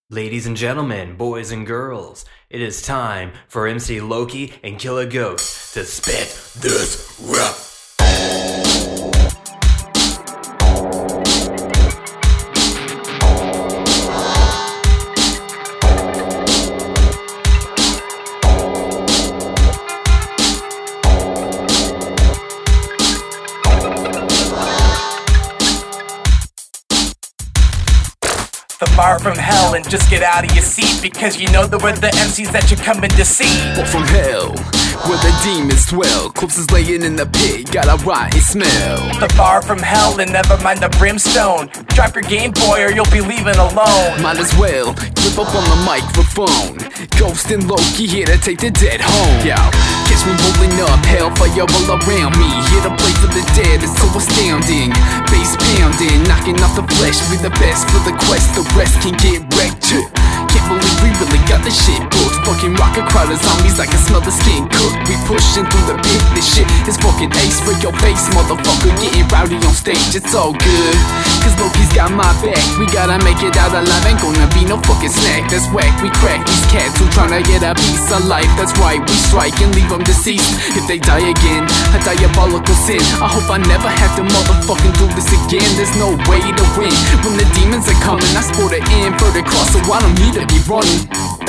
Ladies and gentlemen, boys and girls, it is time for MC Loki and Killer Ghost to spit this rap. The bar from hell and just get out of your seat, because you know that we're the MCs that you're coming to see. Or from hell, where the demons dwell, corpses laying in the pit, got a rotten smell. The bar from hell and never mind the brimstone. Drop your Game Boy or you'll be leaving alone. Might as well grip up on the microphone. Ghost and Loki here to take the dead home. Yo, catch me rolling up, hellfire all around me. Here to play for the dead, it's so astounding. Bass pounding, knocking off the flesh. Be the best for the quest, the rest can get wrecked too. Can't believe we really got this shit booked. Fucking rock a crowd of zombies, I can smell the skin cooked. We pushing through the pit, this shit is fucking ace. Break your face, motherfucker, getting rowdy on stage, it's all good, cause Loki's got my back. We gotta make it out alive, ain't gonna be no fucking snack. That's whack, we crack these cats who tryna get a piece of life. That's right, we strike and leave them deceased. If they die again, a diabolical sin. I hope I never have to motherfucking do this again. There's no way to win when the demons are coming. I sport an inverted cross, so I don't need to be running.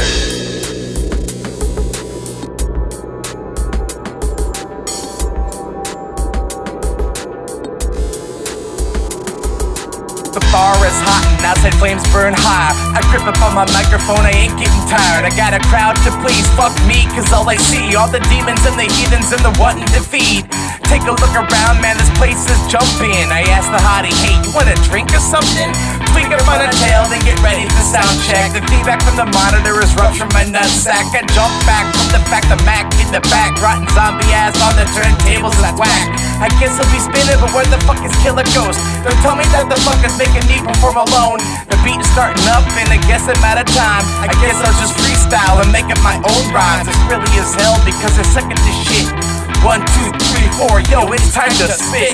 The bar is hot and outside flames burn high. I grip up on my microphone, I ain't getting tired. I got a crowd to please, fuck me, cause all I see all the demons and the heathens and the wanting to feed. Take a look around, man, this place is jumping. I asked the hottie, hey, you want a drink or something? Tweak up on a tail, then get ready for sound check. The feedback from the monitor is rough from my nutsack. I jump back from the fact the Mac in the back. Rotten zombie ass on the turntables is whack. I guess I'll be spinning, but where the fuck is Killer Ghost? Don't tell me that the fuckers making me perform alone. The beat is starting up and I guess I'm out of time. I guess I'll just freestyle and make up my own rhymes. It's really as hell because I suck at this shit. 1, 2, 3, 4, yo, it's time to spit.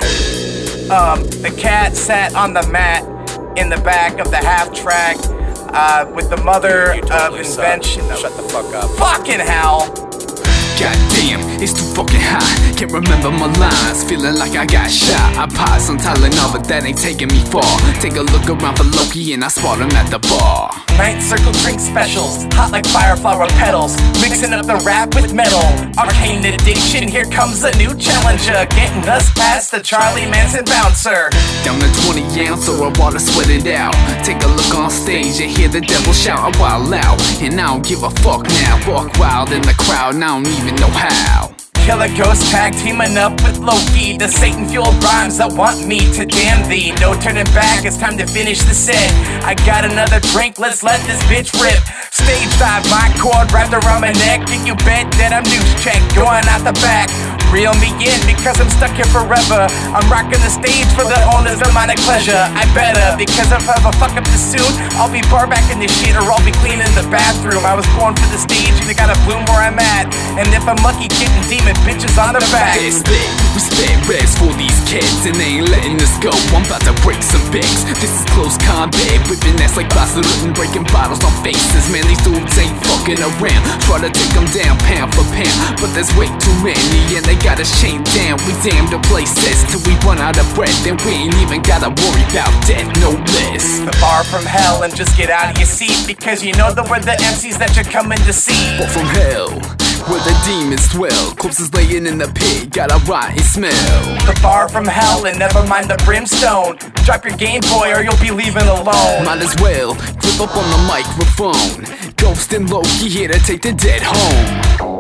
The cat sat on the mat in the back of the half track with the mother of invention. Shut the fuck up. Fucking hell. Goddamn, it's too fucking hot. Can't remember my lines, feeling like I got shot. I pop some Tylenol, but that ain't taking me far. Take a look around for Loki and I spot him at the bar. Ninth Circle drink specials, hot like fireflower petals, mixing up the rap with metal. Arcane addiction, here comes a new challenger, getting us past the Charlie Manson bouncer. Down to 20 ounce or a water, sweat it out. Take a look on stage and hear the devil shout. I wild out, and I don't give a fuck now. Walk wild in the crowd, and I don't even know how. Killer Ghost tag teaming up with Loki, the Satan-fueled rhymes that want me to damn thee. No turning back, it's time to finish the set. I got another drink, let's let this bitch rip. Stage dive, my cord wrapped around my neck, and you bet that I'm news check, going out the back. Reel me in because I'm stuck here forever. I'm rocking the stage for the owner's demonic pleasure. I better, because if I ever fuck up this soon, I'll be bar back in this shit or I'll be cleaning the bathroom. I was born for the stage and I gotta bloom where I'm at. And if I'm lucky, getting demon bitches on the back. We spit raps for these kids and they ain't letting us go. I'm about to break some banks. This is close combat, whipping ass like Barcelona and breaking bottles on faces. Man, these dudes ain't fucking around. Try to take them down pound for pound, but there's way too many and they got us chained down. We damn the places till we run out of breath, and we ain't even gotta worry about death, no less. The bar from hell and just get out of your seat, because you know that we're the MCs that you're coming to see. Or from hell, where the demons dwell, corpses laying in the pit, got a rotten smell. The bar from hell and never mind the brimstone. Drop your Game Boy or you'll be leaving alone. Might as well grip up on the microphone. Ghost and Loki here to take the dead home.